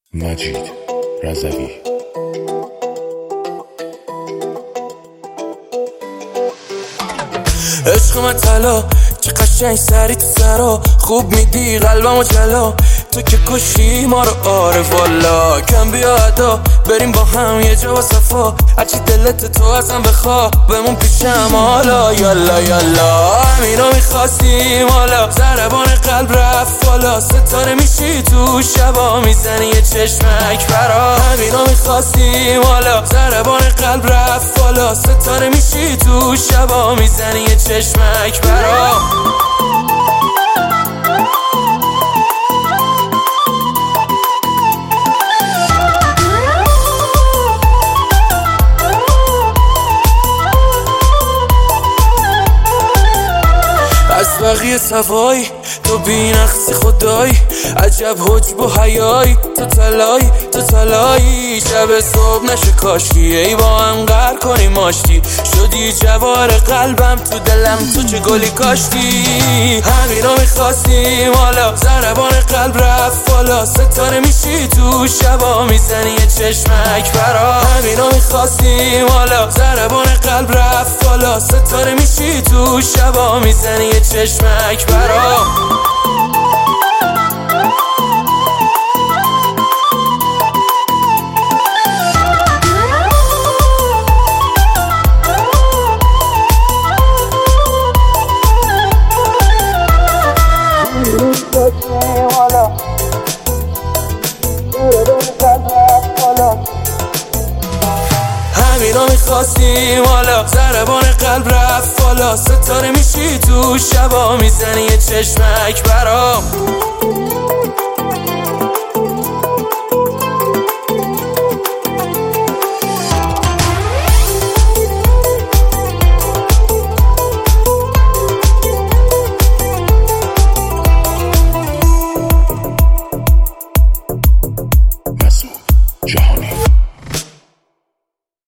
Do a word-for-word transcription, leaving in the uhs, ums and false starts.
مجید رضوی. عشق من طلا چه قشنگ سری تو سرا، خوب میدی قلبمو جلا، تو که کشی ما رو. آره والا کم بیا ادا بریم با هم یه جا و صفا، هرچی دلت تو ازم بخوا بمون پیشم حالا. یالا یالا همینو میخواستیم حالا، ضربان قلب رفت بالا، ستاره میشی تو شبا میزنی یه چشمک برا. همینو میخواستیم حالا، ضربان قلب رفت بالا، ستاره میشی تو شبا میزنی یه چشمک برا. از بقیه صفایی تو بی نقصی خدایی، عجب حجب و حیایی، تو تلایی تو تلایی، شب صبح نشه کاشکی ای با هم قهر کنیم آشتی، شدی جوار قلبم تو دلم تو چه گلی کاشتی. همینو میخواستیم حالا، ضربان قلب رفت بالا، ستاره میشی تو شبا میزنی یه چشمک برا. همینو میخواستیم حالا، ضربان قلب رفت بالا، ستاره میشی تو شبا میزنی یه چشمک برا. همینو میخواستیم حالا، ضربان قلب رفت بالا، ستاره میشی تو شبا میزنی یه چشمک برا.